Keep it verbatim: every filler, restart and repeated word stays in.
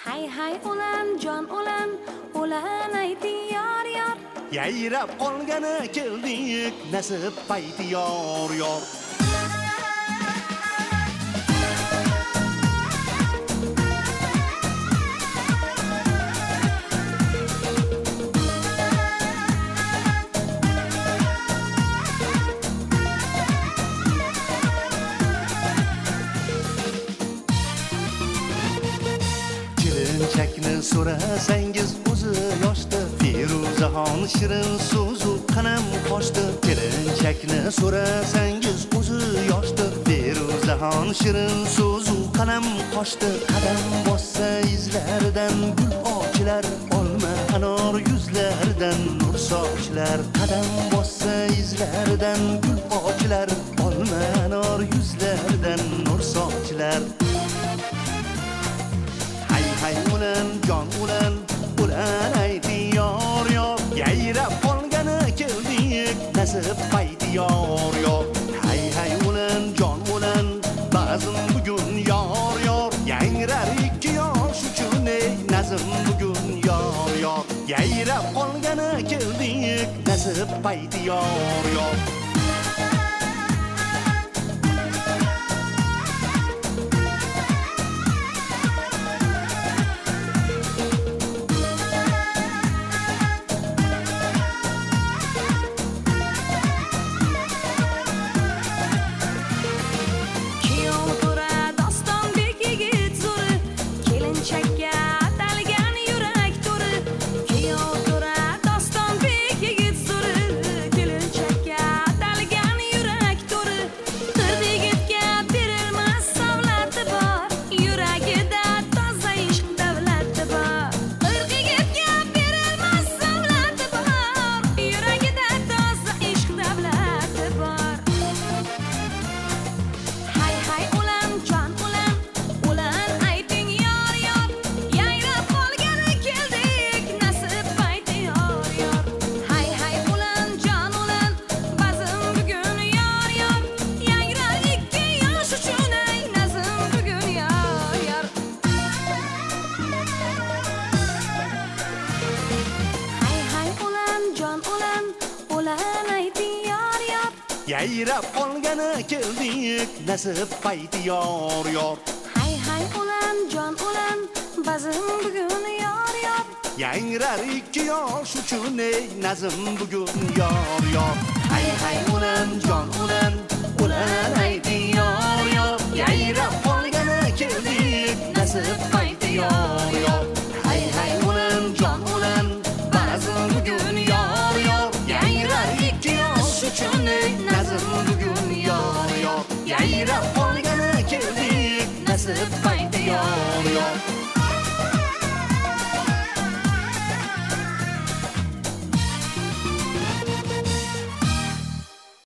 Hay hay ulan jon ulan ulan ayting yor yor yayrab qolgani keldik nasib payti yor yor Kelinchakni so'rasangiz o'zi yoshdi Feruzaxon shirin so'zu qanam qoshdi Kelinchakni so'rasangiz o'zi yoshdi Feruzaxon shirin so'zu qanam qoshdi Qadam bossa izlaridan gul ochilar olma anor yuzlaridan nur sochlar Qadam bossa izlaridan gul ochilar olma anor yuzlaridan nur sochlar Hay ulan jon ulan ulan ayting yor yor yayrab qolgani keldik nasib payti yor yor hay hay ulan jon ulan bazm bugun yor yor yangrar ikki yosh uchun ey nazm bugun yor yor yayrab qolgani keldik nasib payti yor yor yayrab qolgani keldik nasib payti yor yor hay hay ulan jon ulan bazm bugun yor yor yangrar ikki yosh uchun ey nazm bugun yor yor hay hay ulan jon ulan ulan ayting yor yor yayrab qolgani keldik nasib payti yor yor hay hay ulan jon ulan bazm bugun yor yor yangrar ikki yosh uchun ey nazm bugun yor yor yayrab qolgani keldik nasib payti yor yor